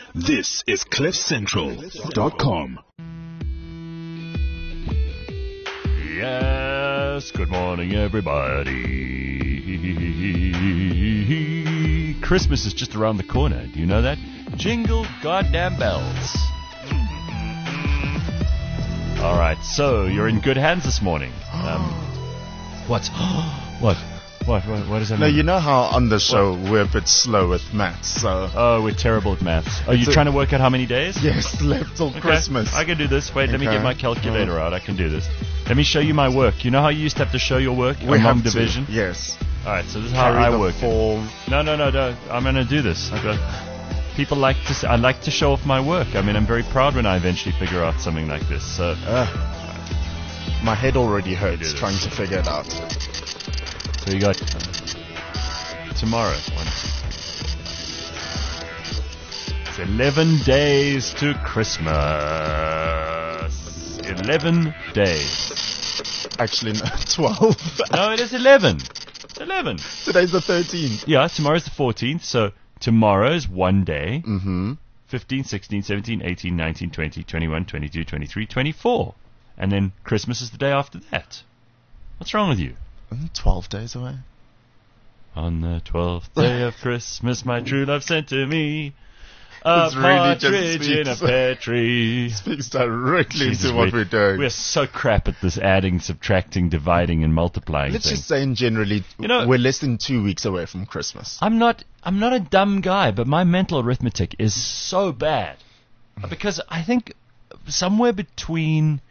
This is CliffCentral.com. Yes, good morning, everybody. Christmas is just around the corner. Do you know that? Jingle goddamn bells. All right, so you're in good hands this morning. What? What does that mean? No, you know how on the show we're a bit slow with maths, so... Oh, we're terrible at maths. Are you trying to work out how many days? Yes, left till Christmas. I can do this. Wait, let me get my calculator out. I can do this. Let me show you my work. You know how you used to have to show your work among division? Yes. All right, so this is how I work. Form. No. I'm going to do this. People like to. I like to show off my work. I mean, I'm very proud when I eventually figure out something like this. So, my head already hurts trying to figure it out. So you got tomorrow. It's 11 days to Christmas. 11 days. Actually, no, 12. No, it is 11. It's 11. Today's the 13th. Yeah, tomorrow's the 14th. So tomorrow's one day. Mm-hmm. 15, 16, 17, 18, 19, 20, 21, 22, 23, 24. And then Christmas is the day after that. What's wrong with you? 12 days away. On the 12th day of Christmas, my true love sent to me It's a really just partridge in a pear tree. Speaks directly Jesus, to what we're doing. We're so crap at this adding, subtracting, dividing, and multiplying Let's thing. just say, in generally, we're less than 2 weeks away from Christmas. I'm not a dumb guy, but my mental arithmetic is so bad because I think somewhere between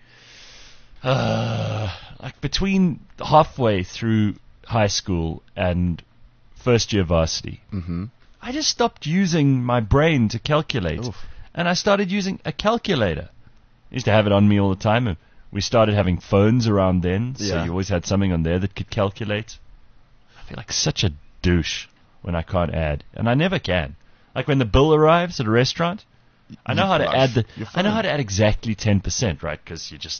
between halfway through high school and first year varsity, I just stopped using my brain to calculate. Oof. And I started using a calculator. I used to have it on me all the time. And we started having phones around then, so you always had something on there that could calculate. I feel like such a douche when I can't add, and I never can. Like when the bill arrives at a restaurant, I know how to add I know how to add exactly 10%, right? Because you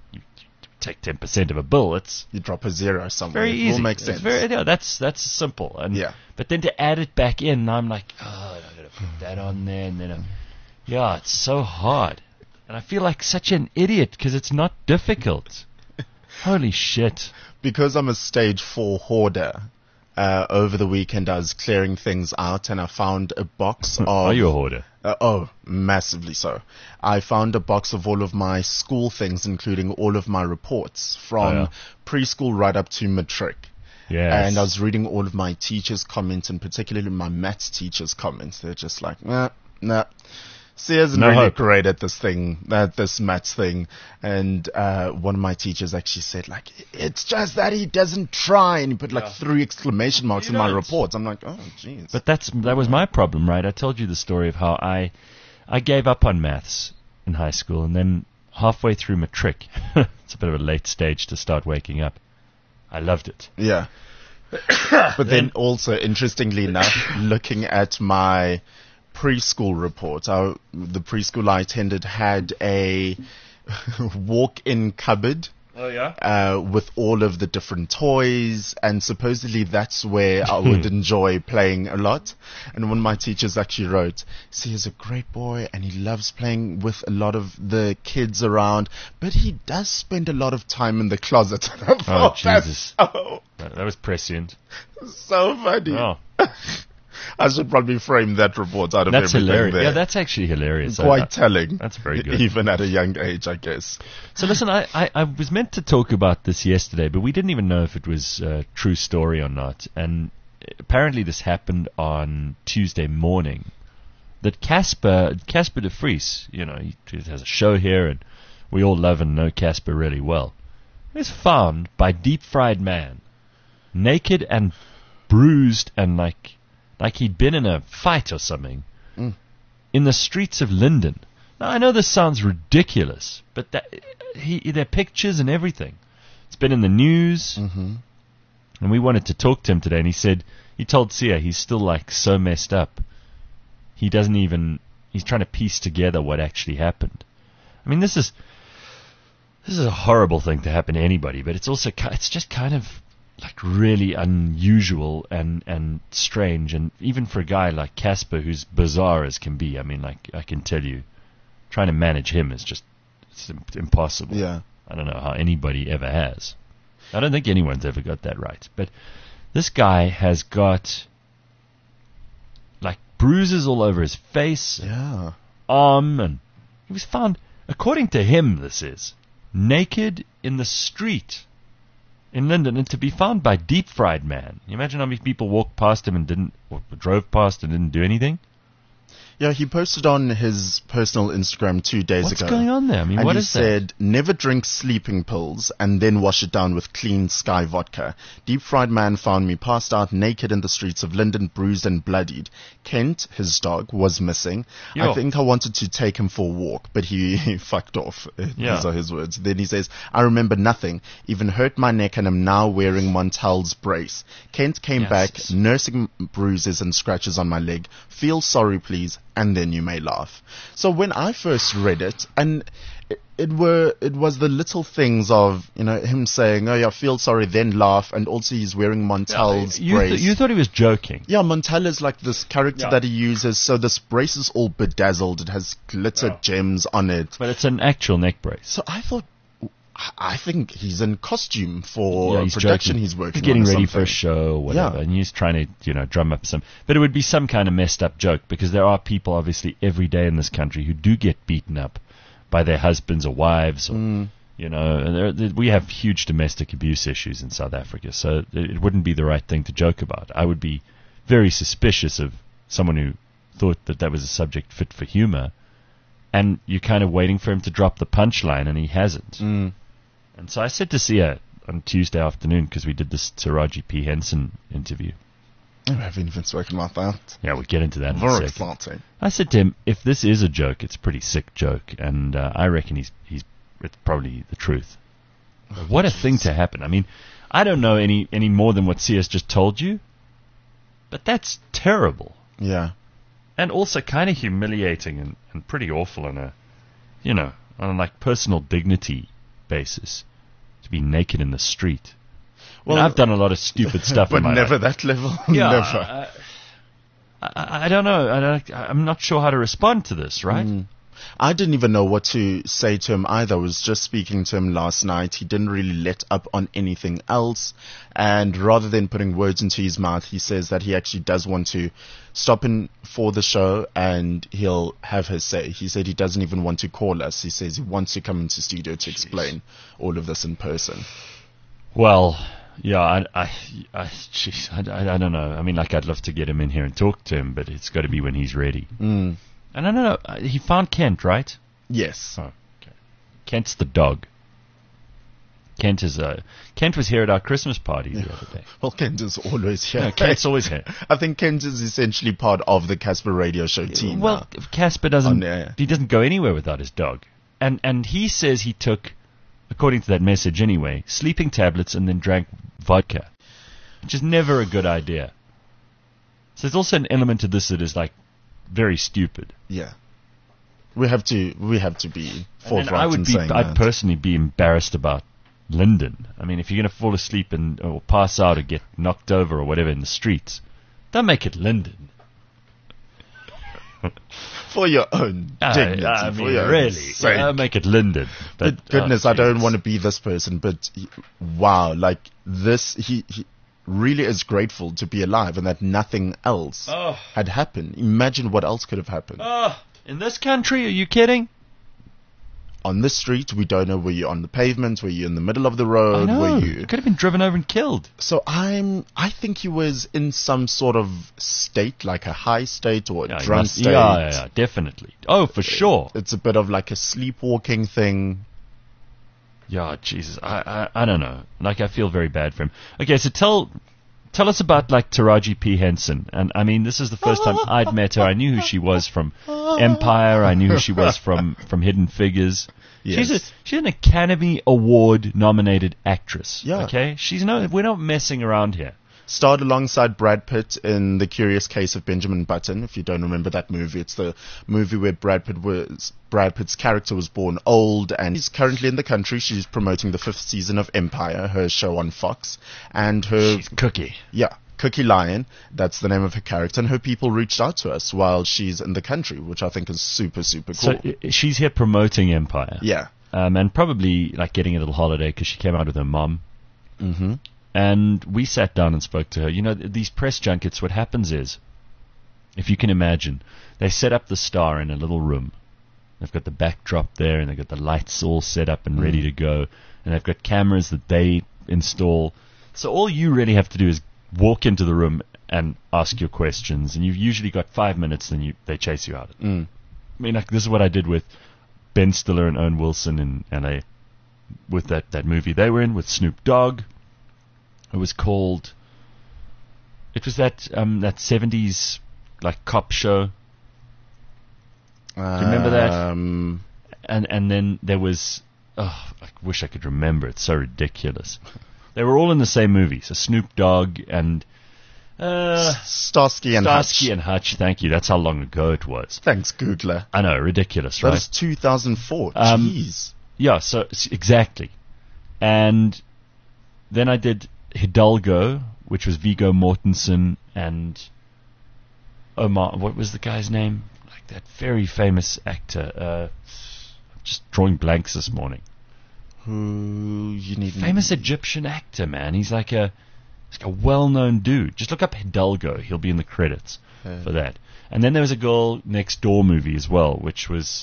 take 10% of a bill. You drop a zero somewhere. Very easy. It will make sense. That's simple. And but then to add it back in, I'm like, I gotta put that on there, and then it's so hard, and I feel like such an idiot because it's not difficult. Holy shit! Because I'm a stage 4 hoarder. Over the weekend, I was clearing things out, and I found a box of... Are you a hoarder? Massively so. I found a box of all of my school things, including all of my reports from preschool right up to matric. Yes. And I was reading all of my teachers' comments, and particularly my maths teachers' comments. They're just like, nah. She isn't really great at this thing, this maths thing. And one of my teachers actually said, like, it's just that he doesn't try. And he put, 3 exclamation marks in my reports. I'm like, oh, jeez. But that was my problem, right? I told you the story of how I gave up on maths in high school. And then halfway through matric, it's a bit of a late stage to start waking up. I loved it. Yeah. But then also, interestingly enough, looking at my... preschool report. The preschool I attended had a walk-in cupboard. Oh, yeah? With all of the different toys, and supposedly that's where I would enjoy playing a lot. And one of my teachers actually wrote, see, he's a great boy and he loves playing with a lot of the kids around, but he does spend a lot of time in the closet. Oh, Jesus. That was prescient. So funny. Oh. I should probably frame that report out of everything hilarious. there. Yeah, that's actually hilarious. Quite telling. That's very good. Even at a young age, I guess. So listen, I was meant to talk about this yesterday, but we didn't even know if it was a true story or not. And apparently this happened on Tuesday morning. That Casper de Vries, he has a show here, and we all love and know Casper really well. He was found by Deep Fried Man, naked and bruised and like he'd been in a fight or something, in the streets of Linden. Now, I know this sounds ridiculous, but there are pictures and everything. It's been in the news, and we wanted to talk to him today, and he told Sia he's still so messed up. He's trying to piece together what actually happened. I mean, this is a horrible thing to happen to anybody, but it's just kind of like really unusual and strange, and even for a guy like Casper, who's bizarre as can be. I mean, like, I can tell you, trying to manage him is just impossible. Yeah. I don't know how anybody ever has. I don't think anyone's ever got that right. But this guy has got like bruises all over his face, Yeah. arm, and he was found, according to him, this is naked in the street in Linden, and to be found by Deep Fried Man. You imagine how many people walked past him and didn't, or drove past and didn't do anything? Yeah, he posted on his personal Instagram 2 days ago. What's going on there? I mean, and what he is said, never drink sleeping pills and then wash it down with clean Sky vodka. Deep Fried Man found me passed out naked in the streets of Linden, bruised and bloodied. Kent, his dog, was missing. Yo. I think I wanted to take him for a walk, but he fucked off. Yeah. These are his words. Then he says, I remember nothing. Even hurt my neck and am now wearing Montel's brace. Kent came Yes. back, nursing bruises and scratches on my leg. Feel sorry, please, and then you may laugh. So when I first read it, and it was the little things of, you know, him saying, oh yeah, feel sorry, then laugh, and also he's wearing Montel's brace. You thought he was joking. Yeah, Montel is like this character Yeah. that he uses, so this brace is all bedazzled, it has glitter gems on it. But it's an actual neck brace. So I think he's in costume for He's production joking. he's working He's getting on or ready for a something. show or whatever, Yeah. and he's trying to, you know, drum up some. But it would be some kind of messed up joke, because there are people, obviously, every day in this country who do get beaten up by their husbands or wives, or, you know, and we have huge domestic abuse issues in South Africa, so it wouldn't be the right thing to joke about. I would be very suspicious of someone who thought that was a subject fit for humor, and you're kind of waiting for him to drop the punchline, and he hasn't. And so I said to Sia on Tuesday afternoon, because we did this Taraji P. Henson interview. I haven't even spoken about that. Yeah, we'll get into that in a Very second. exciting. I said to him, if this is a joke, it's a pretty sick joke, and I reckon it's probably the truth. What a thing to happen. I mean, I don't know any more than what Sia's just told you, but that's terrible. Yeah. And also kind of humiliating and pretty awful on a, you know, on a like personal dignity basis. To be naked in the street. Well, I've done a lot of stupid stuff but in my never life. that level. Yeah, Never. I don't know. I'm not sure how to respond to this, right? I didn't even know what to say to him either. I was just speaking to him last night. He didn't really let up on anything else. And rather than putting words into his mouth, he says that he actually does want to stop in for the show and he'll have his say. He said he doesn't even want to call us. He says he wants to come into studio to explain all of this in person. Well, yeah, jeez, I don't know. I mean, like, I'd love to get him in here and talk to him, but it's got to be when he's ready. And I don't know. He found Kent, right? Yes. Oh, okay. Kent's the dog. Kent was here at our Christmas party the other day. Well, Kent is always here. No, Kent's always here. I think Kent is essentially part of the Casper Radio Show team. Well, now. Casper doesn't. yeah. He doesn't go anywhere without his dog. And he says he took, according to that message anyway, sleeping tablets and then drank vodka, which is never a good idea. So there's also an element to this that is like very stupid. Yeah. We have to be forthright in saying I'd that. personally be embarrassed about Linden. I mean, if you're going to fall asleep or pass out or get knocked over or whatever in the streets, don't make it Linden. For your own dignity. I for mean, your own really, sake. don't make it Linden. But goodness, I don't Jesus. want to be this person, but wow, like this, he really is grateful to be alive and that nothing else had happened. Imagine what else could have happened. In this country, are you kidding? On the street, we don't know, were you on the pavement, were you in the middle of the I road, know. were You you... could have been driven over and killed. So I think he was in some sort of state, like a high state or a Yeah, he drunk must- state. yeah, definitely. Oh, for sure. It's a bit of like a sleepwalking thing. Yeah, Jesus, I don't know. Like, I feel very bad for him. Okay, so tell us about, like, Taraji P. Henson. And, I mean, this is the first time I'd met her. I knew who she was from Empire. I knew who she was from Hidden Figures. Yes. She's an Academy Award nominated actress. Yeah. Okay? We're not messing around here. Starred alongside Brad Pitt in The Curious Case of Benjamin Button. If you don't remember that movie, it's the movie where Brad Pitt's character was born old, and he's currently in the country. She's promoting the 5th season of Empire, her show on Fox, and she's Cookie. Yeah. Cookie Lion, that's the name of her character, and her people reached out to us while she's in the country, which I think is super, super cool. So she's here promoting Empire. Yeah. And probably like getting a little holiday because she came out with her mom. Mm-hmm. And we sat down and spoke to her. You know, these press junkets, what happens is, if you can imagine, they set up the star in a little room. They've got the backdrop there, and they've got the lights all set up and ready to go. And they've got cameras that they install. So all you really have to do is walk into the room and ask your questions, and you've usually got 5 minutes, then they chase you out. I mean, like, this is what I did with Ben Stiller and Owen Wilson in LA with that movie they were in with Snoop Dogg. It was called. It was that 70s like cop show. Do you remember that? And then there was. Oh, I wish I could remember. It's so ridiculous. They were all in the same movie. So Snoop Dogg and Starsky and Hutch. Thank you. That's how long ago it was. Thanks, Googler. I know, ridiculous, right? That is 2004. Jeez. Yeah. So exactly. And then I did Hidalgo, which was Viggo Mortensen and Omar. What was the guy's name? Like that very famous actor. Just drawing blanks this morning. Who you need? Famous Egyptian actor, man. He's like a well-known dude. Just look up Hidalgo. He'll be in the credits for that. And then there was a Girl Next Door movie as well, which was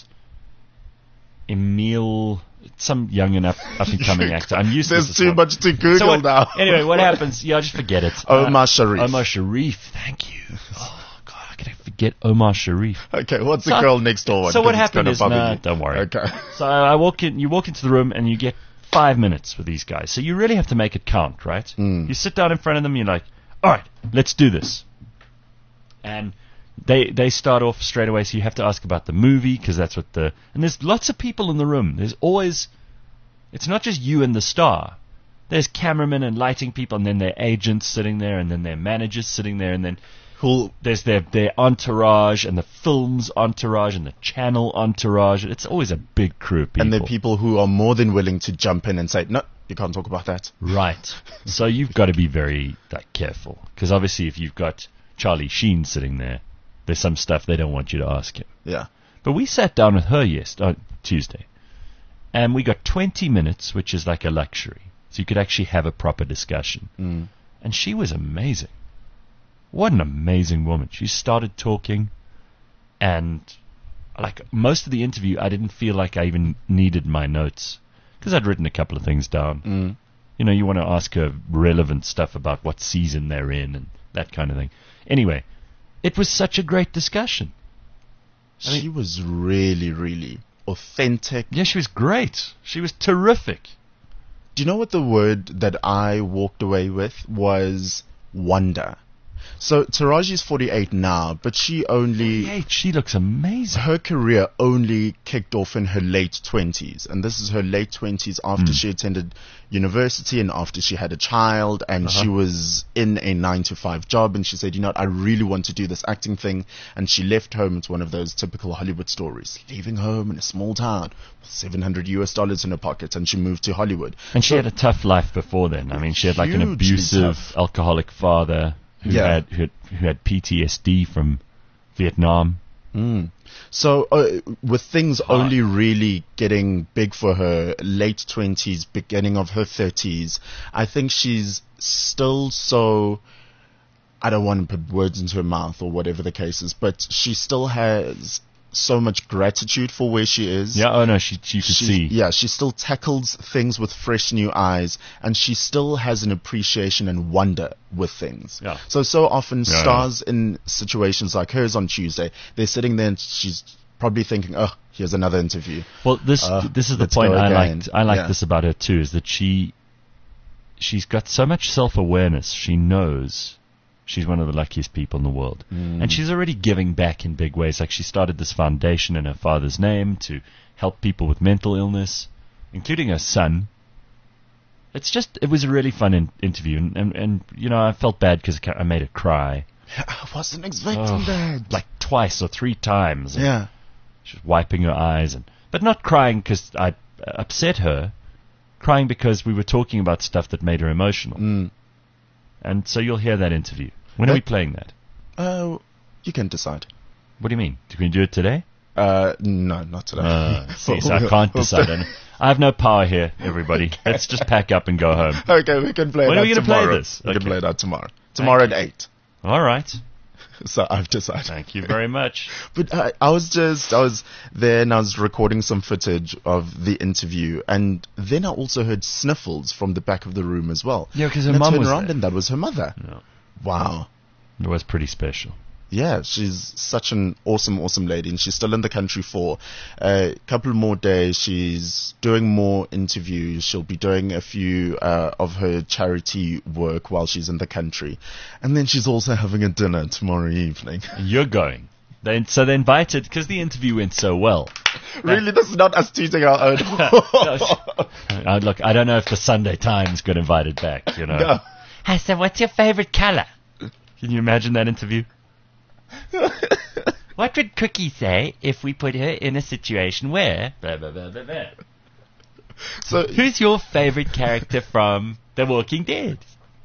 Emile, some young and up-and-coming actor. I'm used to this. There's too much to Google now. Anyway, what happens? Yeah, just forget it. Omar Sharif. Omar Sharif. Thank you. Oh, God, how can I forget Omar Sharif? Okay, what's the Girl Next Door one? So what happened is, don't worry. Okay. So you walk into the room and you get 5 minutes with these guys. So you really have to make it count, right? You sit down in front of them, you're like, all right, let's do this. And they start off straight away, so you have to ask about the movie, because that's what and there's lots of people in the room. There's always, it's not just you and the star. There's cameramen and lighting people, and then their agents sitting there, and then their managers sitting there, and then there's their entourage, and the film's entourage, and the channel entourage. It's always a big crew of people. And there are people who are more than willing to jump in and say, no, you can't talk about that. Right. So you've got to be very careful, because obviously if you've got Charlie Sheen sitting there, there's some stuff they don't want you to ask him. Yeah. But we sat down with her Tuesday, and we got 20 minutes, which is like a luxury. So you could actually have a proper discussion. And she was amazing. What an amazing woman. She started talking, and like most of the interview, I didn't feel like I even needed my notes, because I'd written a couple of things down. You know, you want to ask her relevant stuff about what season they're in and that kind of thing. Anyway, it was such a great discussion. She was really, really authentic. Yeah, she was great. She was terrific. Do you know what the word that I walked away with was? Wonder. So Taraji's 48 now, but she looks amazing. Her career only kicked off in her late 20s, and this is her late 20s after she attended university and after she had a child, and she was in a 9-to-5 job, and she said, you know what, I really want to do this acting thing, and she left home. It's one of those typical Hollywood stories, leaving home in a small town with $700 in her pocket, and she moved to Hollywood. And she had a tough life before then. I mean, she had like an abusive, alcoholic father who had PTSD from Vietnam. So with things only really getting big for her, late 20s, beginning of her 30s, I think she's still so, I don't want to put words into her mouth or whatever the case is, but she still has so much gratitude for where she is. Yeah, you could see. Yeah, she still tackles things with fresh new eyes, and she still has an appreciation and wonder with things. Yeah. So often stars in situations like hers on Tuesday, they're sitting there and she's probably thinking, oh, here's another interview. Well, this is the point I like this about her too, is that she's got so much self-awareness. She knows she's one of the luckiest people in the world. And she's already giving back in big ways. Like, she started this foundation in her father's name to help people with mental illness, including her son. it was a really fun interview, and you know, I felt bad because I made her cry. I wasn't expecting that. Like twice or three times. Yeah. She was wiping her eyes, but not crying because I upset her, crying because we were talking about stuff that made her emotional. Mm. And so you'll hear that interview. When are we playing that? You can decide. What do you mean? Can we do it today? No, not today. See, so I can't decide. I have no power here, everybody. Okay. Let's just pack up and go home. Okay, we can play when it are we out going to play tomorrow. this? We Okay. can play it out tomorrow. Tomorrow at 8. All right. So I've decided. Thank you very much. But I was there and I was recording some footage of the interview, and then I also heard sniffles from the back of the room as well. Yeah, because her and I mum turned was around there. and that was her mother. No. Wow. It was pretty special. Yeah, she's such an awesome lady, and she's still in the country for a couple more days. She's doing more interviews. She'll be doing a few of her charity work while she's in the country. And then she's also having a dinner tomorrow evening. You're going. So they invited, because the interview went so well. Really, this is not us tweeting our own. Look, I don't know if the Sunday Times got invited back, you know. No. I said, what's your favorite color? Can you imagine that interview? What would Cookie say if we put her in a situation where... Blah, blah, blah, blah, blah. So Who's your favorite character from The Walking Dead?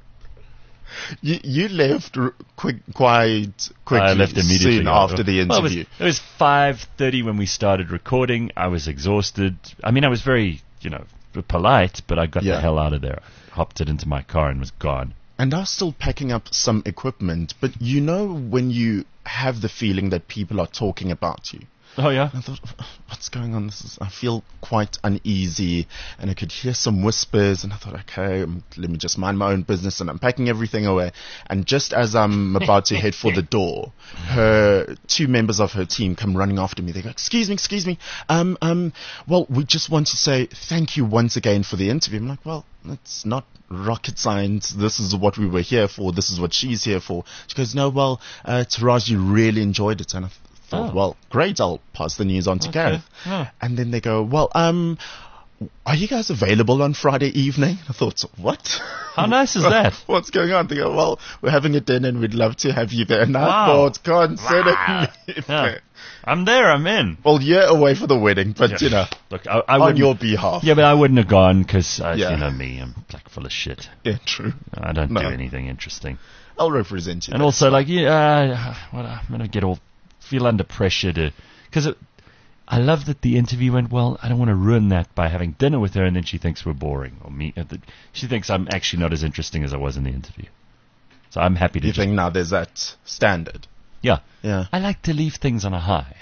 you left quite quickly. I left immediately soon after the interview. It was 5:30 when we started recording. I was exhausted. I mean, I was very, polite, but I got the hell out of there. I hopped it into my car and was gone. And I was still packing up some equipment, but when you have the feeling that people are talking about you. Oh, yeah? I thought, what's going on? I feel quite uneasy, and I could hear some whispers, and I thought, okay, let me just mind my own business, and I'm packing everything away. And just as I'm about to head for the door, two members of her team come running after me. They go, excuse me, well, we just want to say thank you once again for the interview. I'm like, well, it's not rocket science. This is what we were here for. This is what she's here for. She goes, no, well, Taraji really enjoyed it, and I thought, well, great, I'll pass the news on to Gareth. Oh. And then they go, well, are you guys available on Friday evening? I thought, what? How nice is that? What's going on? They go, well, we're having a dinner and we'd love to have you there. And I thought, consider me there. I'm there, I'm in. Well, you're away for the wedding, but, look, I on your behalf. Yeah, but I wouldn't have gone because, you know me, I'm like full of shit. Yeah, true. I don't do anything interesting. I'll represent you. And also, I'm going to feel under pressure because I love that the interview went well. I don't want to ruin that by having dinner with her and then she thinks we're boring, or she thinks I'm actually not as interesting as I was in the interview. So I'm happy to. You think now there's that standard? Yeah. Yeah. I like to leave things on a high.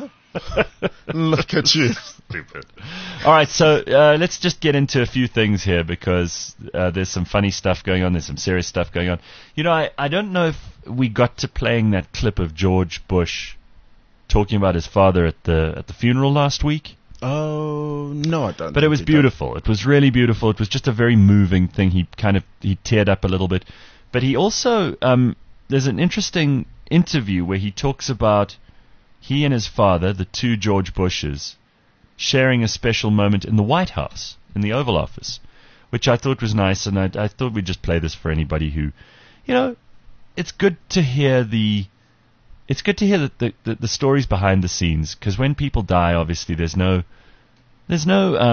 Look at you. Stupid. All right, so let's just get into a few things here because there's some funny stuff going on. There's some serious stuff going on. I don't know if we got to playing that clip of George Bush talking about his father at the funeral last week. Oh, no, I don't. But it was beautiful. It was really beautiful. It was just a very moving thing. He teared up a little bit. But he also, there's an interesting interview where he talks about he and his father, the two George Bushes, sharing a special moment in the White House, in the Oval Office, which I thought was nice, and I thought we'd just play this for anybody who, it's good to hear the stories behind the scenes, because when people die, obviously nobody's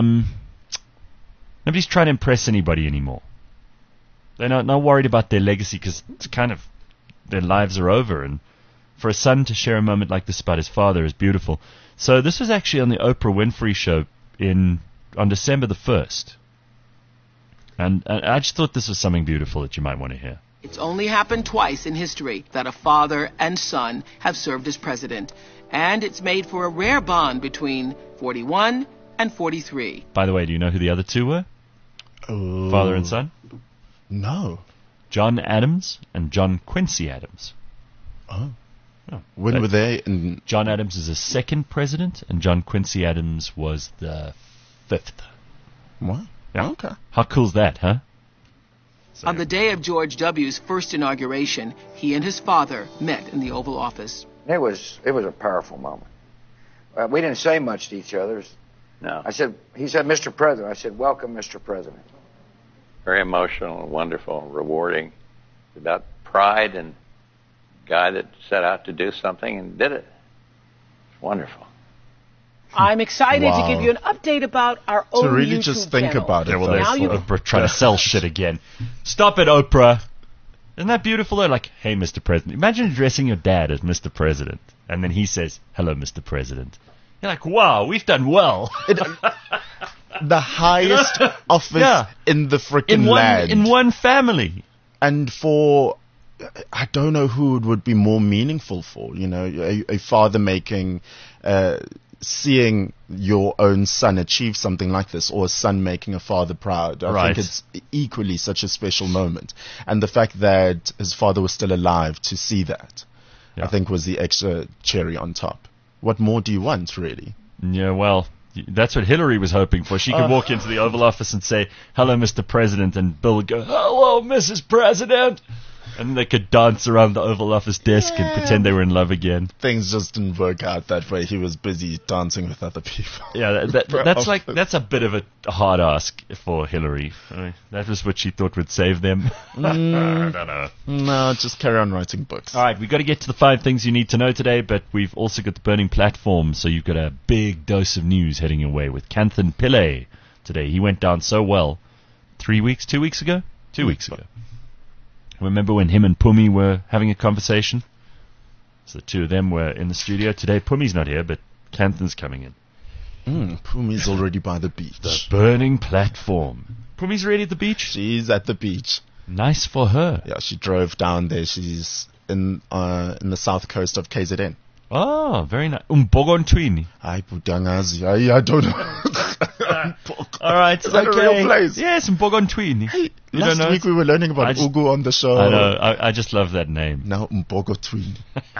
trying to impress anybody anymore. They're not worried about their legacy because it's kind of their lives are over, and for a son to share a moment like this about his father is beautiful. So this was actually on the Oprah Winfrey Show on December the 1st. And I just thought this was something beautiful that you might want to hear. It's only happened twice in history that a father and son have served as president. And it's made for a rare bond between 41 and 43. By the way, do you know who the other two were? Father and son? No. John Adams and John Quincy Adams. Oh. When were they? John Adams is the second president, and John Quincy Adams was the 5th. What? Yeah. Okay. How cool's that, huh? On the day of George W.'s first inauguration, he and his father met in the Oval Office. It was a powerful moment. We didn't say much to each other. No. He said, Mr. President. I said, welcome, Mr. President. very emotional and wonderful and rewarding. It's about pride and a guy that set out to do something and did it. It's wonderful. I'm excited Wow. to give you an update about our own To really YouTube just think channel. about it. Yeah, well, though. there's Now you- Oprah trying to sell shit again. Stop it, Oprah. Isn't that beautiful? They're like, hey, Mr. President. Imagine addressing your dad as Mr. President. And then he says, hello, Mr. President. You're like, wow, we've done well. The highest office Yeah. in the freaking land. in one family. And for, I don't know who it would be more meaningful for, you know, a father making, seeing your own son achieve something like this, or a son making a father proud. I Right. think it's equally such a special moment. And the fact that his father was still alive to see that, Yeah. I think was the extra cherry on top. What more do you want, really? Yeah, well, that's what Hillary was hoping for. She could walk into the Oval Office and say, hello, Mr. President, and Bill would go, hello, Mrs. President. And they could dance around the Oval Office desk and pretend they were in love again. Things just didn't work out that way. He was busy dancing with other people. Yeah, that's a bit of a hard ask for Hillary. I mean, that was what she thought would save them. I don't know. No, just carry on writing books. All right, we've got to get to the 5 things you need to know today, but we've also got the burning platform, so you've got a big dose of news heading your way with Kanthan Pillay today. He went down so well 2 weeks ago? 2 weeks ago. Remember when him and Pumi were having a conversation? So the two of them were in the studio. Today, Pumi's not here, but Kanthan's coming in. Pumi's already by the beach. The burning platform. Pumi's already at the beach? She's at the beach. Nice for her. Yeah, she drove down there. She's in the south coast of KZN. Oh, very nice. Mbogontwini. Ay, Budangazi. I don't know. All right, Is that a okay. real place? Yes, Mbogontwini. Hey, You last don't know? week we were learning about Ugu on the show. I know. I just love that name. Now Mbogotwini.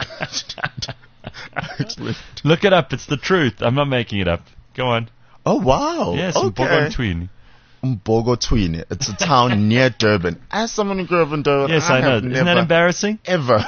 Look it up. It's the truth. I'm not making it up. Go on. Oh, wow. Yes, okay. Mbogontwini. Mbogotwini. It's a town near Durban. As someone who grew up in Durban, Yes, I know. have Isn't that never embarrassing? ever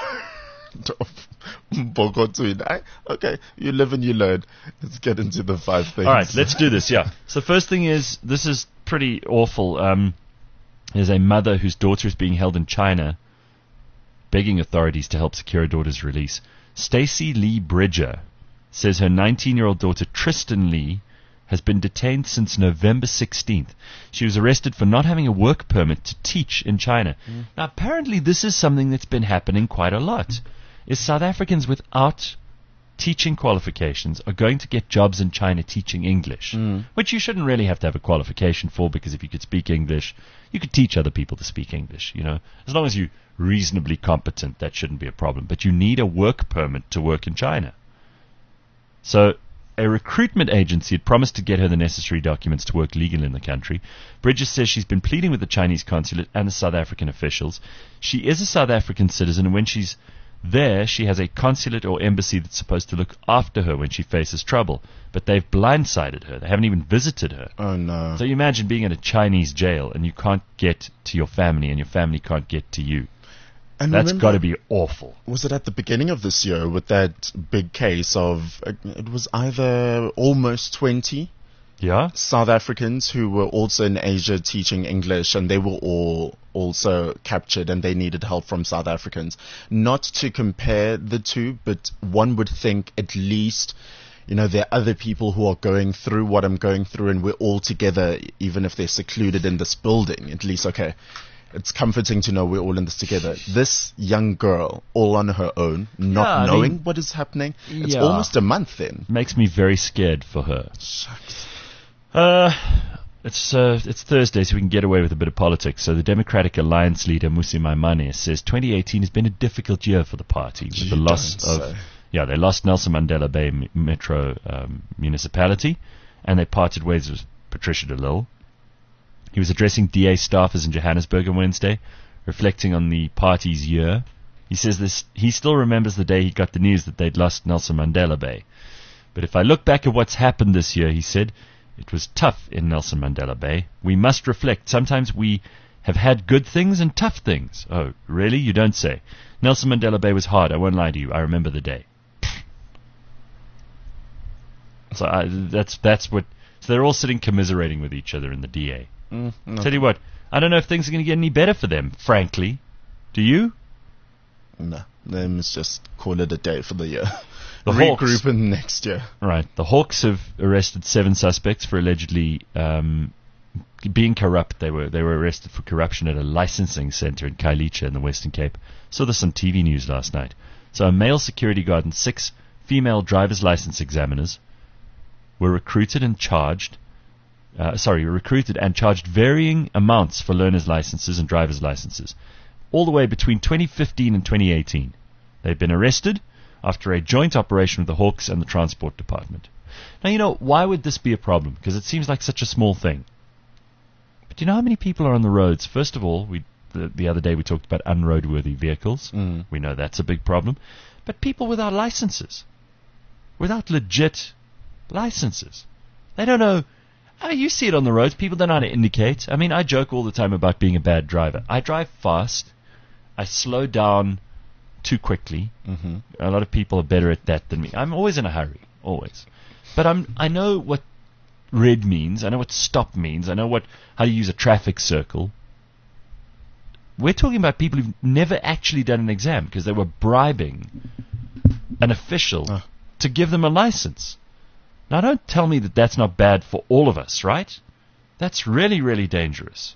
Mbogotwini. Okay, you live and you learn. Let's get into the 5 things. All right, let's do this, yeah. So first thing is, this is pretty awful. There's a mother whose daughter is being held in China, begging authorities to help secure her daughter's release. Stacy Lee Bridger says her 19-year-old daughter, Tristan Lee, has been detained since November 16th. She was arrested for not having a work permit to teach in China. Now, apparently this is something that's been happening quite a lot. Is South Africans without teaching qualifications are going to get jobs in China teaching English, which you shouldn't really have to have a qualification for, because if you could speak English, you could teach other people to speak English, you know. As long as you're reasonably competent, that shouldn't be a problem. But you need a work permit to work in China. So a recruitment agency had promised to get her the necessary documents to work legally in the country. Bridges says she's been pleading with the Chinese consulate and the South African officials. She is a South African citizen, and when she's there, she has a consulate or embassy that's supposed to look after her when she faces trouble. But they've blindsided her. They haven't even visited her. Oh, no. So you imagine being in a Chinese jail and you can't get to your family and your family can't get to you. And That's remember, got to be awful. Was it at the beginning of this year with that big case of, it was either almost 20 Yeah? South Africans who were also in Asia teaching English, and they were all also captured and they needed help from South Africans. Not to compare the two, but one would think at least, you know, there are other people who are going through what I'm going through, and we're all together, even if they're secluded in this building. At least, okay, it's comforting to know we're all in this together. This young girl, all on her own, not knowing what is happening. It's almost a month then. Makes me very scared for her. Shucks. It's Thursday, so we can get away with a bit of politics. So the Democratic Alliance leader, Mmusi Maimane, says 2018 has been a difficult year for the party. With the loss of, they lost Nelson Mandela Bay Metro Municipality, and they parted ways with Patricia de Lille. He was addressing DA staffers in Johannesburg on Wednesday, reflecting on the party's year. He says he still remembers the day he got the news that they'd lost Nelson Mandela Bay. But if I look back at what's happened this year, he said, it was tough in Nelson Mandela Bay. We must reflect. Sometimes we have had good things and tough things. Oh, really? You don't say. Nelson Mandela Bay was hard. I won't lie to you. I remember the day. So that's what. So they're all sitting commiserating with each other in the DA. Tell you what, I don't know if things are going to get any better for them, frankly. Do you? No, they must just call it a day for the year. The Regroup in next year. Right. The Hawks have arrested 7 suspects for allegedly being corrupt. They were arrested for corruption at a licensing center in Khayelitsha in the Western Cape. Saw this on TV news last night. So a male security guard and 6 female driver's license examiners were recruited and charged varying amounts for learner's licenses and driver's licenses, all the way between 2015 and 2018. They've been arrested after a joint operation with the Hawks and the Transport Department. Now, why would this be a problem? Because it seems like such a small thing. But do you know how many people are on the roads? First of all, the other day we talked about unroadworthy vehicles. We know that's a big problem. But people without licenses, without legit licenses. They don't know. You see it on the roads. People don't know how to indicate. I mean, I joke all the time about being a bad driver. I drive fast. I slow down too quickly. A lot of people are better at that than me. I'm always in a hurry, always. But I know what red means. I know what stop means. I know how to use a traffic circle. We're talking about people who've never actually done an exam because they were bribing an official to give them a license. Now, don't tell me that that's not bad for all of us, right? That's really, really dangerous.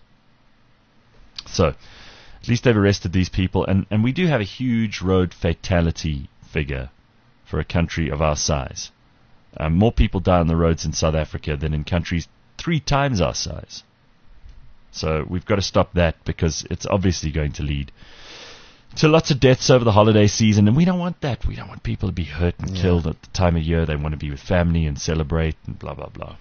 So, at least they've arrested these people, and we do have a huge road fatality figure for a country of our size. More people die on the roads in South Africa than in countries 3 times our size. So we've got to stop that because it's obviously going to lead to lots of deaths over the holiday season, and we don't want that. We don't want people to be hurt and killed at the time of year. They want to be with family and celebrate and blah, blah, blah.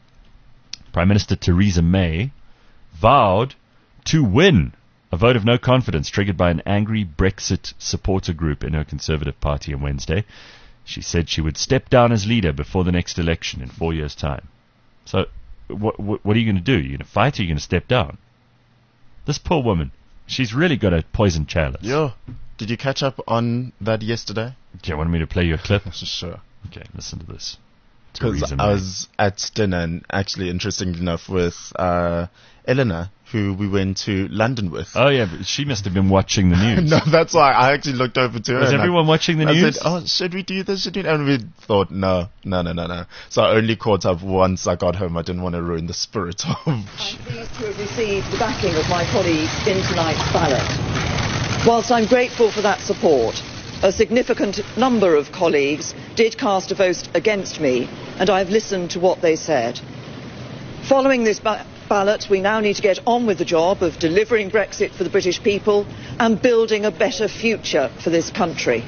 Prime Minister Theresa May vowed to win a vote of no confidence triggered by an angry Brexit supporter group in her Conservative Party on Wednesday. She said she would step down as leader before the next election in 4 years' time. So what are you going to do? Are you going to fight or are you going to step down? This poor woman, she's really got a poison chalice. Yo, did you catch up on that yesterday? Do you want me to play you a clip? Sure. Okay, listen to this. Because I was at dinner, and actually, interestingly enough, with Eleanor, who we went to London with. Oh, yeah, but she must have been watching the news. No, that's why I actually looked over to her. Was everyone watching the news? I said, should we do this? And we thought, no. So I only caught up once I got home. I didn't want to ruin the spirit of... I'm pleased to have received the backing of my colleagues in tonight's ballot. Whilst I'm grateful for that support, a significant number of colleagues did cast a vote against me, and I've listened to what they said. Following this ballot, we now need to get on with the job of delivering Brexit for the British people and building a better future for this country.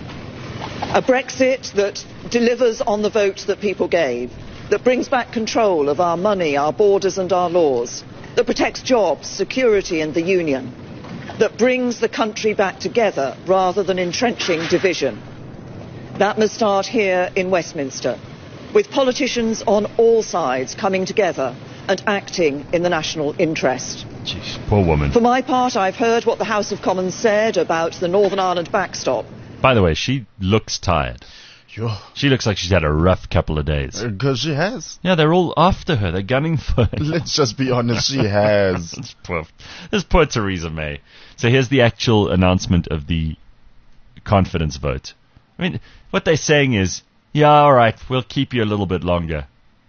A Brexit that delivers on the vote that people gave, that brings back control of our money, our borders and our laws, that protects jobs, security and the union, that brings the country back together rather than entrenching division. That must start here in Westminster, with politicians on all sides coming together and acting in the national interest. Jeez, poor woman. For my part, I've heard what the House of Commons said about the Northern Ireland backstop. By the way, she looks tired. Yo. She looks like she's had a rough couple of days. Because she has. Yeah, they're all after her. They're gunning for her. Let's just be honest, she has. This poor Theresa May. So here's the actual announcement of the confidence vote. I mean, what they're saying is, yeah, all right, we'll keep you a little bit longer.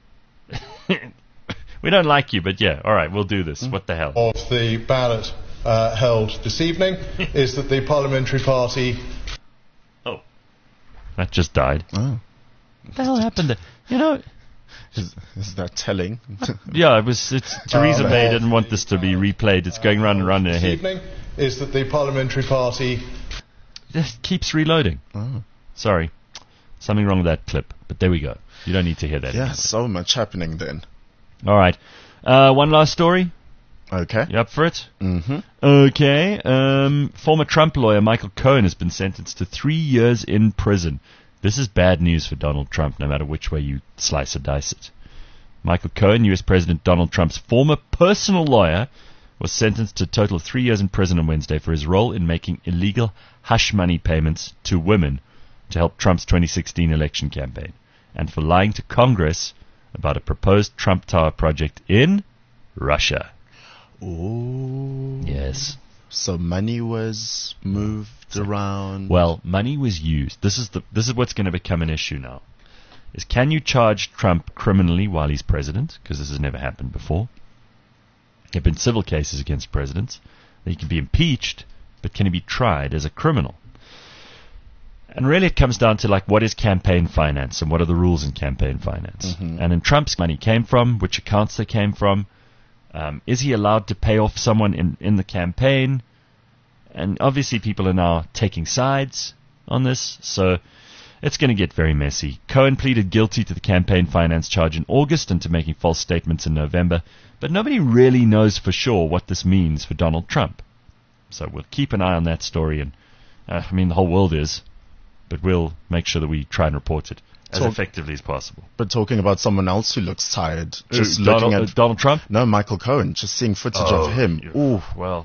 We don't like you, but yeah, all right, we'll do this. What the hell? Of the ballot held this evening is that the parliamentary party... Oh. That just died. Oh. What the hell happened there? You know... Is that telling? Yeah, it's Theresa May didn't want this to be replayed. It's going round and round in her head. This evening is that the parliamentary party... This keeps reloading. Oh. Sorry. Something wrong with that clip. But there we go. You don't need to hear that Yeah, anymore. so much happening then. All right. One last story. Okay. You up for it? Mm-hmm. Okay. Former Trump lawyer Michael Cohen has been sentenced to 3 years in prison. This is bad news for Donald Trump, no matter which way you slice or dice it. Michael Cohen, U.S. President Donald Trump's former personal lawyer, was sentenced to a total of 3 years in prison on Wednesday for his role in making illegal hush money payments to women to help Trump's 2016 election campaign, and for lying to Congress about a proposed Trump Tower project in Russia. Oh. Yes. So money was moved around. Well, money was used. This is what's going to become an issue now. Is can you charge Trump criminally while he's president? Because this has never happened before. There have been civil cases against presidents. He can be impeached, but can he be tried as a criminal? And really it comes down to like what is campaign finance and what are the rules in campaign finance. And in Trump's money came from, which accounts they came from. Is he allowed to pay off someone in the campaign? And obviously people are now taking sides on this, so it's going to get very messy. Cohen pleaded guilty to the campaign finance charge in August and to making false statements in November, but nobody really knows for sure what this means for Donald Trump. So we'll keep an eye on that story, and the whole world is, but we'll make sure that we try and report it as effectively as possible. But talking about someone else who looks tired, just Donald, looking at Donald Trump? No, Michael Cohen, just seeing footage of him. Ooh, well,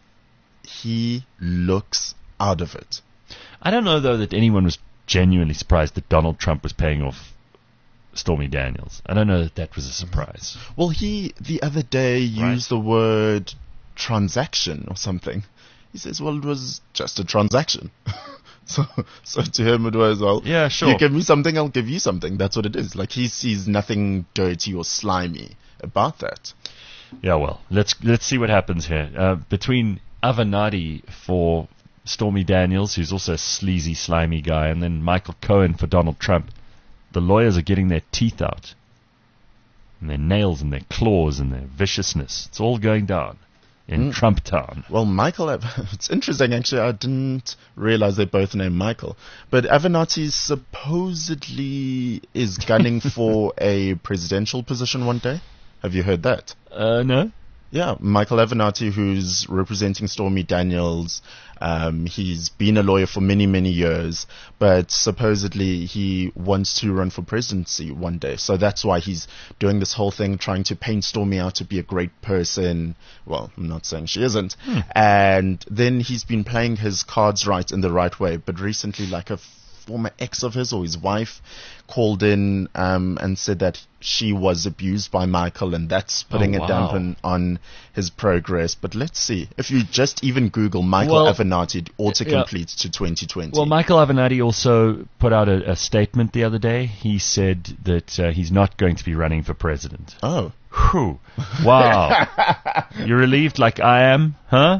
he looks out of it. I don't know, though, that anyone was genuinely surprised that Donald Trump was paying off Stormy Daniels. I don't know that was a surprise. Well, he, the other day, used the word transaction or something. He says, well, it was just a transaction. So to him it was, well, yeah, sure. You give me something, I'll give you something. That's what it is. Like, he sees nothing dirty or slimy about that. Yeah, well, let's see what happens here. Between Avenatti for Stormy Daniels, who's also a sleazy, slimy guy, and then Michael Cohen for Donald Trump, the lawyers are getting their teeth out. And their nails and their claws and their viciousness. It's all going down in Trump Town. Well, it's interesting, actually. I didn't realize they're both named Michael. But Avenatti supposedly is gunning for a presidential position one day. Have you heard that? No. Yeah, Michael Avenatti, who's representing Stormy Daniels. He's been a lawyer for many, many years, but supposedly he wants to run for presidency one day. So that's why he's doing this whole thing, trying to paint Stormy out to be a great person. Well, I'm not saying she isn't. And then he's been playing his cards right in the right way. But recently, like a former ex of his or his wife called in and said that she was abused by Michael, and that's putting a dampen on his progress. But let's see. If you just even Google Michael Avenatti, autocomplete to 2020. Well, Michael Avenatti also put out a statement the other day. He said that he's not going to be running for president. Oh. Whew. Wow. You're relieved like I am, huh?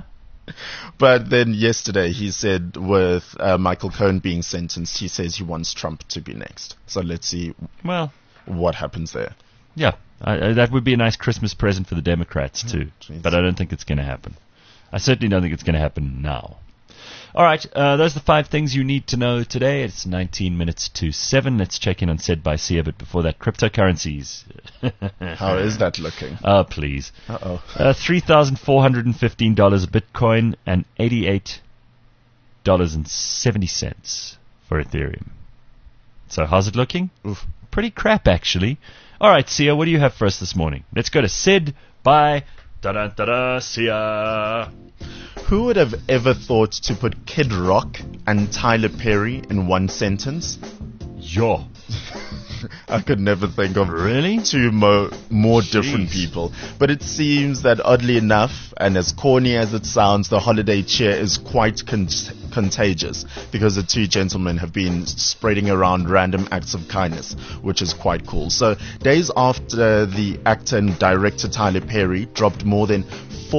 But then yesterday he said with Michael Cohen being sentenced, he says he wants Trump to be next. So let's see what happens there. Yeah, that would be a nice Christmas present for the Democrats too. But I don't think it's going to happen. I certainly don't think it's going to happen now. All right, those are the 5 things you need to know today. It's 19 minutes to 7. Let's check in on Said by Sia, but before that, cryptocurrencies. How is that looking? Oh, please. Uh-oh. $3,415 a Bitcoin and $88.70 for Ethereum. So how's it looking? Oof. Pretty crap, actually. All right, Sia, what do you have for us this morning? Let's go to Said by Sia. Who would have ever thought to put Kid Rock and Tyler Perry in one sentence? Yo. I could never think of two more different people. But it seems that oddly enough, and as corny as it sounds, the holiday cheer is quite contagious, because the two gentlemen have been spreading around random acts of kindness, which is quite cool. So days after the actor and director Tyler Perry dropped more than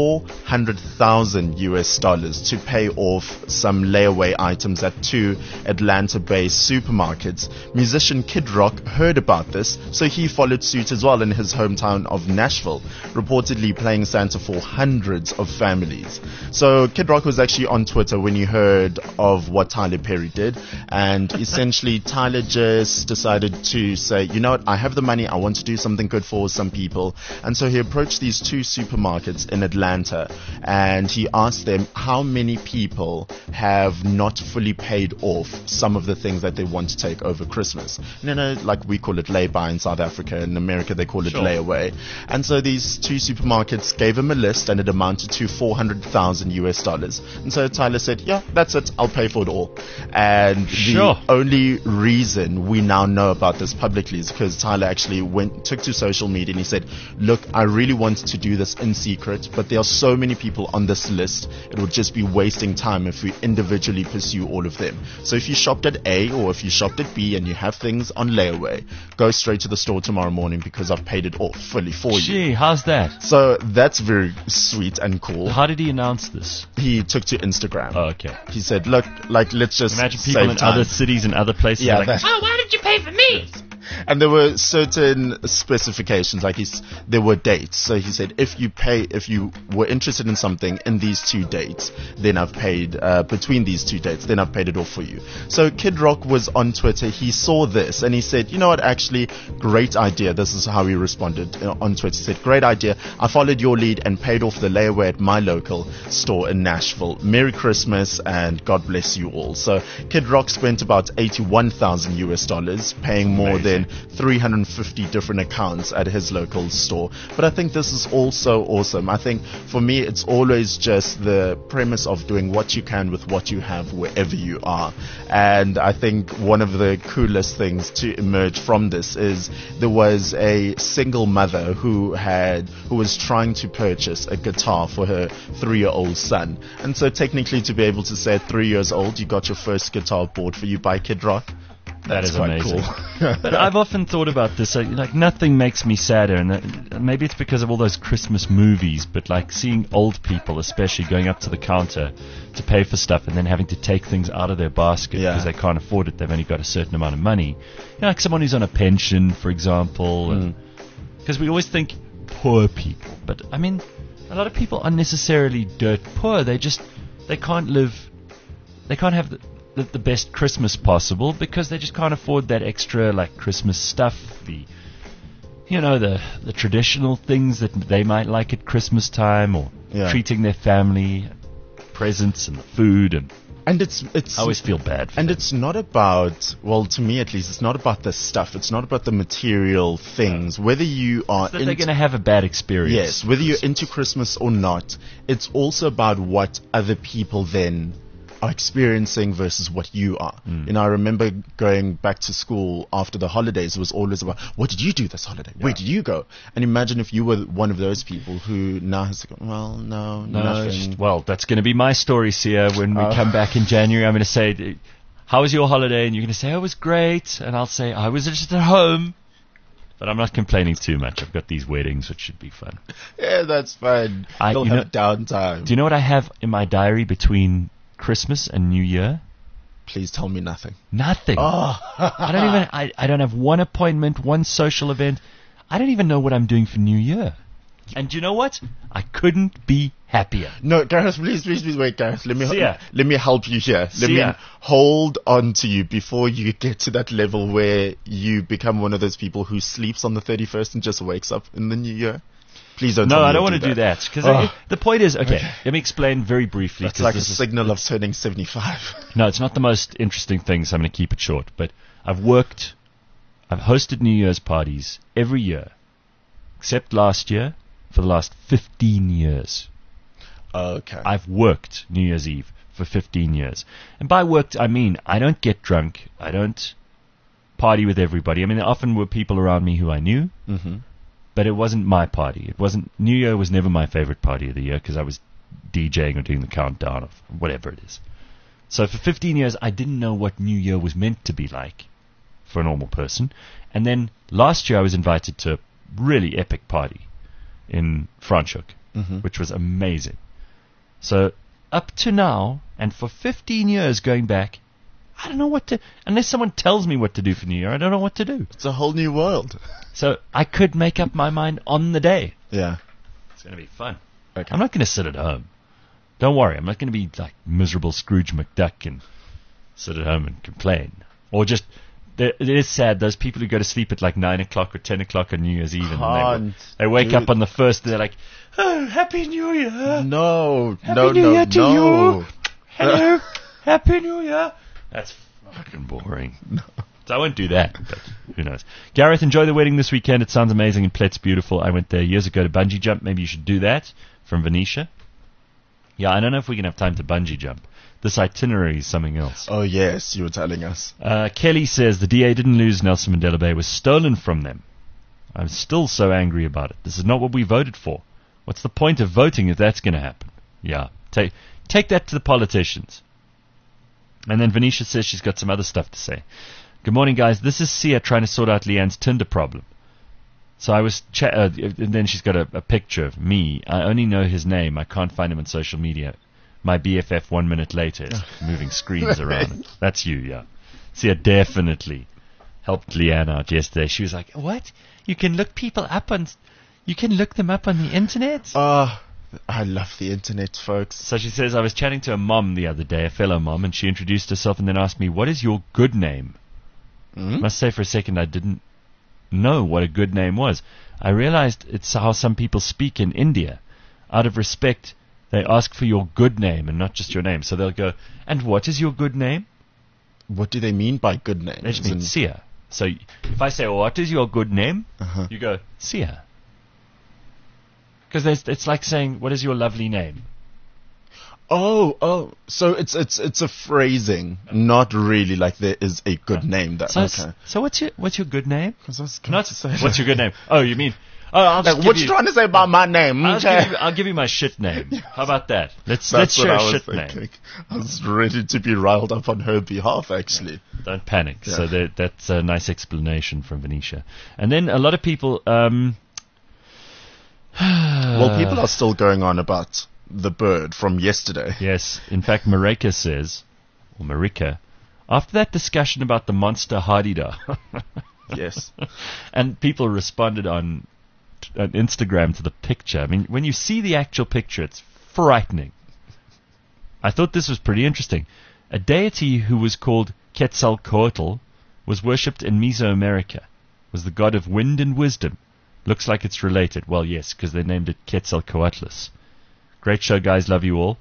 $400,000 to pay off some layaway items at 2 Atlanta-based supermarkets, musician Kid Rock heard about this, so he followed suit as well in his hometown of Nashville, reportedly playing Santa for hundreds of families. So Kid Rock was actually on Twitter when he heard of what Tyler Perry did, and essentially Tyler just decided to say, you know what, I have the money, I want to do something good for some people. And so he approached these 2 supermarkets in Atlanta, and he asked them how many people have not fully paid off some of the things that they want to take over Christmas. You know, like we call it lay-by in South Africa. In America, they call it layaway. And so these 2 supermarkets gave him a list, and it amounted to $400,000. And so Tyler said, yeah, that's it, I'll pay for it all. And the only reason we now know about this publicly is because Tyler actually took to social media and he said, look, I really want to do this in secret, but there are so many people on this list, it would just be wasting time if we individually pursue all of them. So if you shopped at A or if you shopped at B and you have things on layaway, go straight to the store tomorrow morning because I've paid it off fully for you. Gee, how's that? So that's very sweet and cool. How did he announce this? He took to Instagram. Oh, okay. He said, look, like, let's just imagine people in other cities and other places. Yeah, like, oh, why did you pay for me? And there were certain specifications, like there were dates. So he said, if you were interested in something in these 2 dates, then I've paid, between these 2 dates, then I've paid it off for you. So Kid Rock was on Twitter, he saw this, and he said, you know what, actually, great idea. This is how he responded on Twitter. He said, great idea. I followed your lead and paid off the layaway at my local store in Nashville. Merry Christmas and God bless you all. So Kid Rock spent about $81,000 paying more than 350 different accounts at his local store. But I think this is also awesome. I think for me, it's always just the premise of doing what you can with what you have wherever you are. And I think one of the coolest things to emerge from this is there was a single mother who was trying to purchase a guitar for her 3-year-old son. And so technically to be able to say at 3 years old, you got your first guitar bought for you by Kid Rock. That is amazing. Cool. But I've often thought about this. Like nothing makes me sadder, and maybe it's because of all those Christmas movies. But like seeing old people, especially going up to the counter to pay for stuff, and then having to take things out of their basket because they can't afford it. They've only got a certain amount of money. You know, like someone who's on a pension, for example. Because we always think poor people, but I mean, a lot of people aren't necessarily dirt poor. They can't live. They can't have the best Christmas possible because they just can't afford that extra like Christmas stuff, the traditional things that they might like at Christmas time, or treating their family, presents and the food, and it's I always feel bad for them. It's not about, well, to me at least, it's not about the stuff, it's not about the material things, whether you are they're going to have a bad experience. Yes, whether you're into Christmas or not, it's also about what other people then are experiencing versus what you are. You know, I remember going back to school after the holidays, it was always about, what did you do this holiday? Where did you go? And imagine if you were one of those people who now has to go, well, no, nothing. Well, that's going to be my story, Sia, when we come back in January. I'm going to say, how was your holiday? And you're going to say, it was great. And I'll say, I was just at home. But I'm not complaining too much. I've got these weddings, which should be fun. Yeah, that's fun. You'll have downtime. Do you know what I have in my diary between Christmas and New Year? Please tell me nothing. Nothing. I don't have one appointment, one social event. I don't even know what I'm doing for New Year. And you know what? I couldn't be happier. No, Gareth, please wait, Gareth. Let me help you here. Let me hold on to you before you get to that level where you become one of those people who sleeps on the 31st and just wakes up in the New Year. Please don't. No, I don't want to do that. Because the point is, okay, let me explain very briefly. That's like a signal of turning 75. No, it's not the most interesting thing, so I'm going to keep it short. But I've hosted New Year's parties every year, except last year, for the last 15 years. Okay. I've worked New Year's Eve for 15 years. And by worked, I mean I don't get drunk. I don't party with everybody. I mean, there often were people around me who I knew. Mm-hmm. But it wasn't my party. New Year was never my favorite party of the year because I was DJing or doing the countdown of whatever it is. So for 15 years, I didn't know what New Year was meant to be like for a normal person. And then last year, I was invited to a really epic party in Franschhoek, which was amazing. So up to now, and for 15 years going back, I don't know what to... Unless someone tells me what to do for New Year, I don't know what to do. It's a whole new world. So I could make up my mind on the day. Yeah. It's going to be fun. Okay. I'm not going to sit at home. Don't worry. I'm not going to be like miserable Scrooge McDuck and sit at home and complain. Or just... It is sad, those people who go to sleep at like 9 o'clock or 10 o'clock on New Year's Eve and they wake up on the 1st and they're like, oh, Happy New Year. No. Happy New Year to you. Hello. Happy New Year. That's fucking boring. No. So I won't do that, but who knows. Gareth, enjoy the wedding this weekend. It sounds amazing and Plet's beautiful. I went there years ago to bungee jump. Maybe you should do that from Venetia. Yeah, I don't know if we can have time to bungee jump. this itinerary is something else. Oh, yes, you were telling us. Kelly says the DA didn't lose Nelson Mandela Bay. It was stolen from them. I'm still so angry about it. This is not what we voted for. What's the point of voting if that's going to happen? Yeah. Take that to the politicians. And then Venetia says she's got some other stuff to say. Good morning, guys. This is Sia trying to sort out Leanne's Tinder problem. So I was and then she's got a picture of me. I only know his name. I can't find him on social media. My BFF 1 minute later is moving screens around. That's you, yeah. Sia definitely helped Leanne out yesterday. She was like, "What? You can look people up on... You can look them up on the internet?" I love the internet, folks. So she says, I was chatting to a mom the other day, a fellow mom, and she introduced herself and then asked me, "What is your good name?" I must say for a second I didn't know what a good name was. I realized it's how some people speak in India. Out of respect, they ask for your good name and not just your name. So they'll go, "And what is your good name?" What do they mean by good name? They just mean Sia. So if I say, "What is your good name?" You go, "Sia." Because it's like saying, "What is your lovely name?" Oh, so it's a phrasing, not really like there is a good name. So what's your good name? Because I was Not to say what's your good name. Oh, you mean? Oh, what you trying to say about my name? I'll give you my shit name. How about that? Let's share a shit name. I was ready to be riled up on her behalf, actually. Don't panic. Yeah. So that's a nice explanation from Venetia. And then a lot of people. Well, people are still going on about the bird from yesterday. Yes. In fact, Marika says, or Marika, after that discussion about the monster Hadida. Yes. And people responded on Instagram to the picture. I mean, when you see the actual picture, it's frightening. I thought this was pretty interesting. A deity who was called Quetzalcoatl was worshipped in Mesoamerica, was the god of wind and wisdom. Looks like it's related. Well, yes, because they named it Quetzalcoatlus. Great show, guys. Love you all.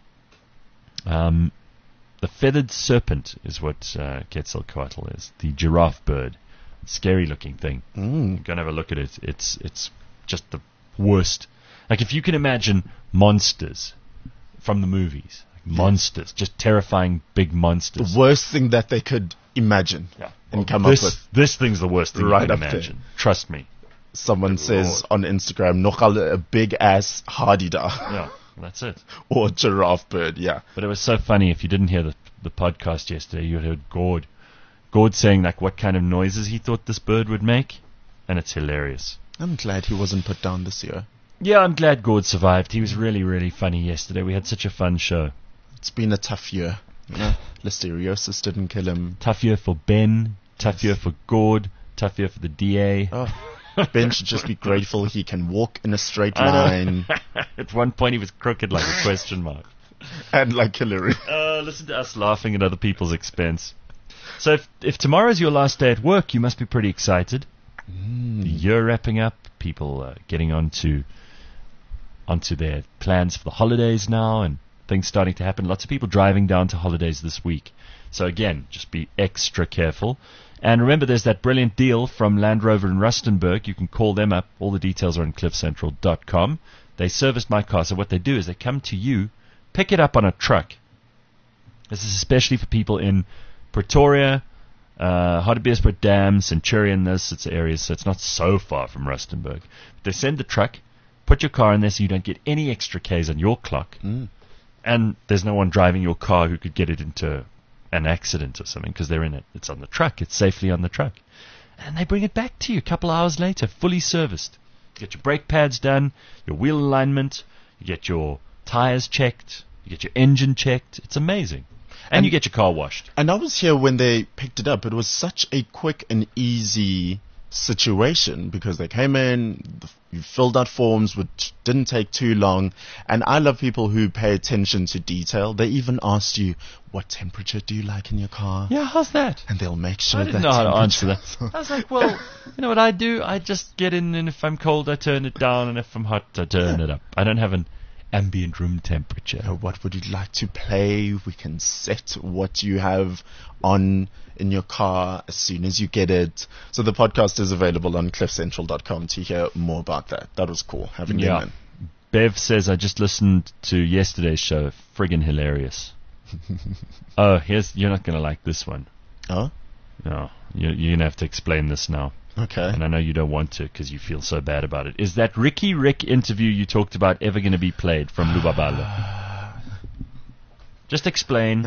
The feathered serpent is what Quetzalcoatl is. The giraffe bird. Scary looking thing. Go and have a look at it. It's just the worst. Like if you can imagine monsters from the movies. Monsters. Just terrifying big monsters. The worst thing that they could imagine. Yeah. And come up with. This thing's the worst thing right you can up imagine. there. Trust me. Someone says on Instagram, "Nogal a big ass Hadida." Yeah, that's it. Or giraffe bird, yeah. But it was so funny. If you didn't hear the podcast yesterday, you heard Gord saying like what kind of noises he thought this bird would make, and it's hilarious. I'm glad he wasn't put down this year. Yeah, I'm glad Gord survived. He was really, really funny yesterday. We had such a fun show. It's been a tough year. You know? Listeriosis didn't kill him. Tough year for Ben. Tough year for Gord. Tough year for the DA. Oh. Ben should just be grateful he can walk in a straight line. At one point he was crooked like a question mark. And like Hillary. Listen to us laughing at other people's expense. So if tomorrow's your last day at work, you must be pretty excited. The year wrapping up, people getting onto their plans for the holidays now, and things starting to happen. Lots of people driving down to holidays this week. So again, just be extra careful. And remember, there's that brilliant deal from Land Rover in Rustenburg. You can call them up. All the details are on cliffcentral.com. They serviced my car. So what they do is they come to you, pick it up on a truck. This is especially for people in Pretoria, Hartbeespoort Dam, Centurion, it's areas, so it's not so far from Rustenburg. They send the truck, put your car in there so you don't get any extra Ks on your clock. And there's no one driving your car who could get it into an accident or something because they're in it. It's on the truck. It's safely on the truck. And they bring it back to you a couple of hours later, fully serviced. You get your brake pads done, your wheel alignment, you get your tires checked, you get your engine checked. It's amazing. And you get your car washed. And I was here when they picked it up. It was such a quick and easy situation because they came in, you filled out forms, which didn't take too long. And I love people who pay attention to detail. They even asked you, what temperature do you like in your car? Yeah, how's that? And they'll make sure I didn't know how to answer that. I was like, well, you know what I do? I just get in, and if I'm cold, I turn it down, and if I'm hot, I turn it up. I don't have an ambient room temperature. What would you like to play? We can set what you have on in your car as soon as you get it. So the podcast is available on cliffcentral.com to hear more about that. That was cool having you in. Bev says, I just listened to yesterday's show. Friggin' hilarious. Oh, you're not going to like this one. Oh? No, you're going to have to explain this now. Okay. And I know you don't want to because you feel so bad about it. Is that Ricky Rick interview you talked about ever going to be played from Lubabalo? Just explain.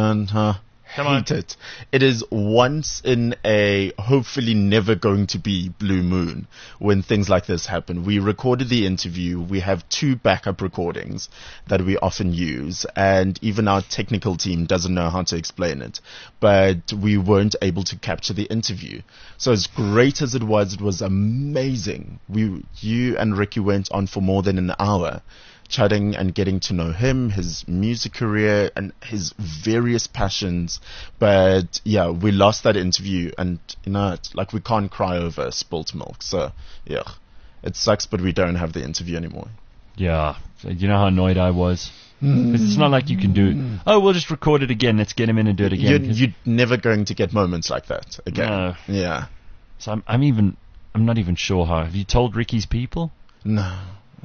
Come on. It. It is once in a hopefully never going to be blue moon when things like this happen. We recorded the interview. We have 2 backup recordings that we often use, and even our technical team doesn't know how to explain it. But we weren't able to capture the interview. So as great as it was amazing. You and Ricky went on for more than an hour, chatting and getting to know him, his music career, and his various passions. But yeah, we lost that interview, and we can't cry over spilt milk. So yeah, it sucks, but we don't have the interview anymore. Yeah, you know how annoyed I was? Because it's not like you can do, we'll just record it again, let's get him in and do it again. You're never going to get moments like that again. No. Yeah. So I'm not even sure how. Have you told Ricky's people? No.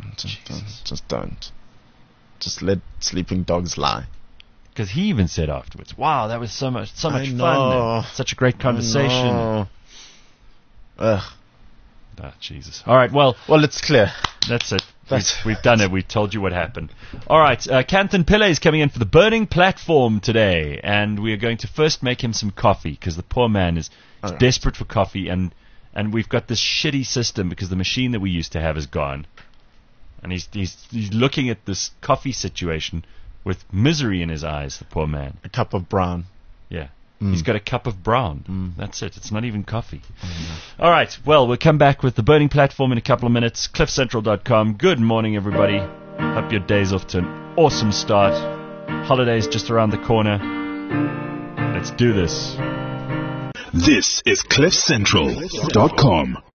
Just don't. Just let sleeping dogs lie. Because he even said afterwards, "Wow, that was so much fun, such a great conversation." Ugh. Ah, Jesus. All right, well, it's clear. That's it. We've done it. We've told you what happened. All right, Kanthan Pillay is coming in for the burning platform today, and we are going to first make him some coffee because the poor man is desperate for coffee, and we've got this shitty system because the machine that we used to have is gone. And he's looking at this coffee situation with misery in his eyes, the poor man. A cup of brown. Yeah. He's got a cup of brown. That's it. It's not even coffee. All right. Well, we'll come back with the burning platform in a couple of minutes. CliffCentral.com. Good morning, everybody. Hope your day's off to an awesome start. Holiday's just around the corner. Let's do this. This is CliffCentral.com.